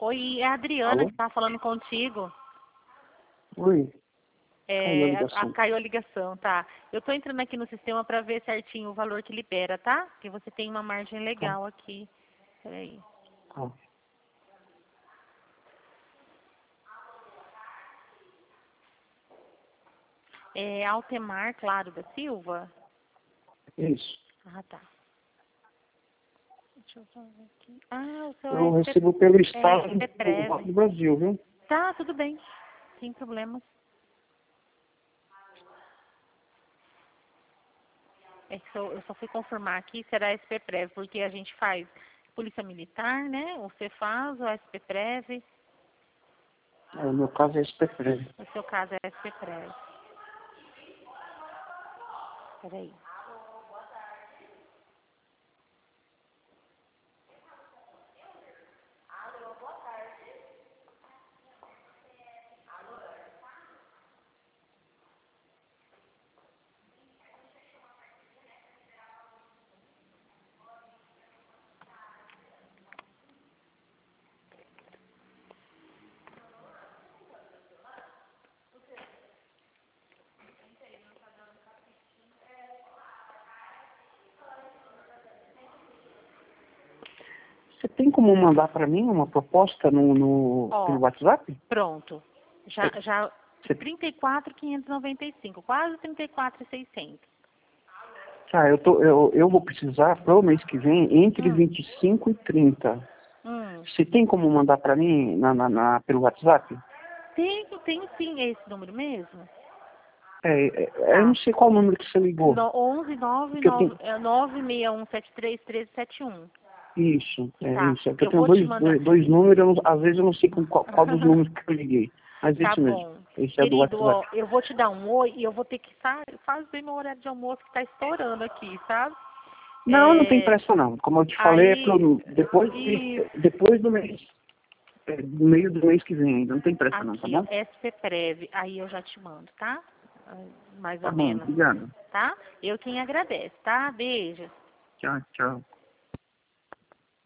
Oi, é a Adriana Alô? que tá falando contigo. Oi. Caiu a É, ligação. caiu a ligação, tá? Eu tô entrando aqui no sistema pra ver certinho o valor que libera, tá? Porque você tem uma margem Tá. legal aqui. Peraí. Tá. É Altemar Claro da Silva? Isso. Ah, tá. Deixa eu só ver aqui. Ah, o seu Eu recebo pelo estado SPPrev. do Brasil, viu? Tá, tudo bem. Sem problemas. É que eu só fui confirmar aqui se era SPPrev, porque a gente faz Polícia Militar, né? O Cefaz, o SPPrev. No meu caso é SPFrev. No seu caso é SPPrev. Peraí. Você tem como mandar para mim uma proposta pelo Ó, WhatsApp? pronto. Já Você... 34.595, quase 34.600. Tá, eu vou precisar para o mês que vem entre 25 e 30. Hum. Você tem como mandar para mim pelo WhatsApp? Tenho sim, é esse número mesmo? Eu não sei qual número que você ligou. 11 Porque eu tenho... 961731371. Isso, Tá, isso. É que eu eu tenho vou te mandar. dois números, às vezes eu não sei qual dos números que eu liguei. Mas é Tá isso mesmo. bom. Esse é do Querido, ó, WhatsApp. eu vou te dar um oi e eu vou ter que fazer meu horário de almoço que tá estourando aqui, sabe? Não, não tem pressa não. Como eu te falei, Aí, depois do mês. No meio do mês que vem ainda. Não tem pressa não, tá aqui, ó, bom? SPPrev, aí eu já te mando, tá? Mais Tá ou bom, menos, obrigado. tá? Eu quem agradece, tá? Beijo. Tchau, tchau.